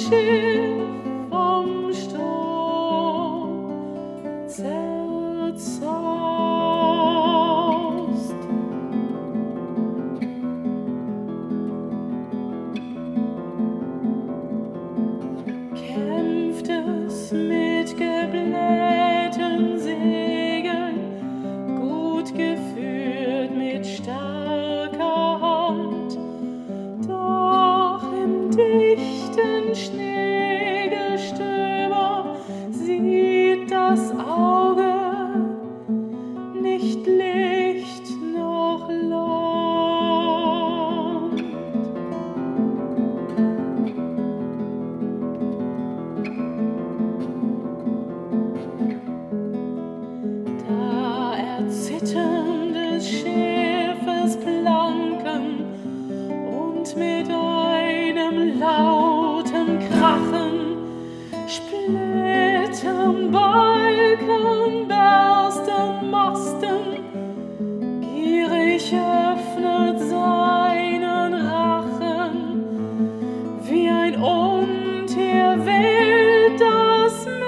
Schiff vom Sturm zerzaust. Kämpft es mit geblähten Segeln, gut geführt mit starker Hand, doch im dichten Schneegestöber sieht das Auge nicht Licht noch Land. Da erzittern des Schiffes Planken und mit einem lauten Krachen splittern Balken, bersten Masten, gierig öffnet seinen Rachen, wie ein Untier wählt das Meer.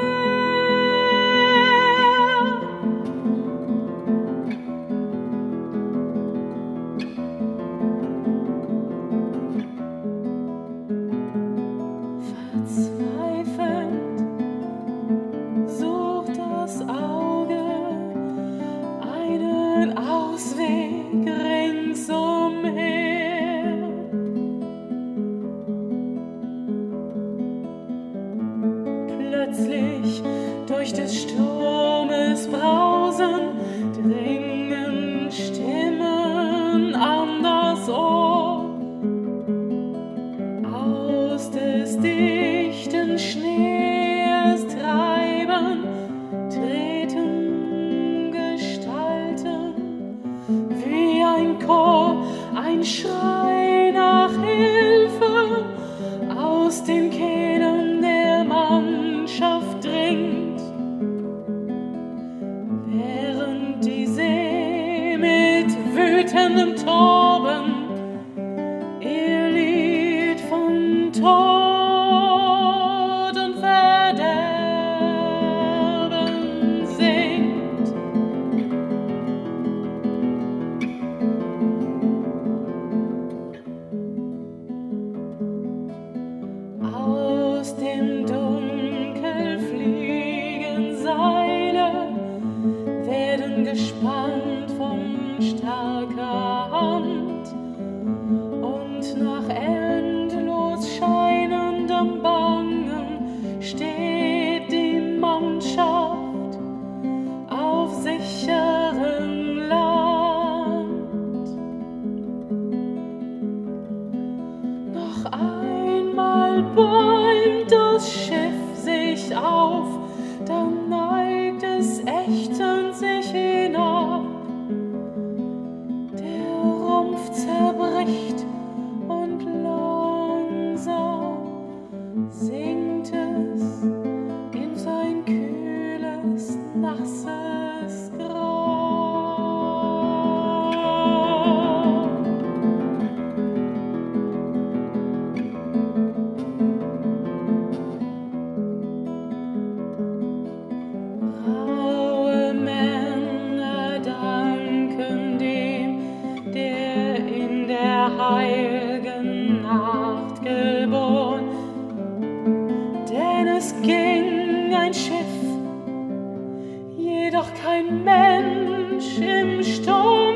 Verzweifelt sucht das Auge einen Ausweg ringsumher. Plötzlich durch des Sturmes Brausen dringen Stimmen an das Ohr. Aus des dichten Schnees Treiben treten Gestalten wie ein Chor, ein Schrei nach Hilfe aus den Kehlen der Mannschaft dringt, während die See mit wütendem Toben ihr Lied von Tod und Verderben singt. Aus dem Dunkel fliegen Seile, werden gespannt von starker Hand, und nach endlos scheinendem Bangen steht die Mannschaft auf sicherem Land. Noch einmal bäumt das Schiff sich auf, dann neigt es ächzend sich hinab. Der Rumpf zerbricht und langsam sinkt es in sein kühles, nasses Grab. Raue Männer danken dem, der in der heiligen Nacht geboren, denn es ging ein Schiff, jedoch kein Mensch im Sturm.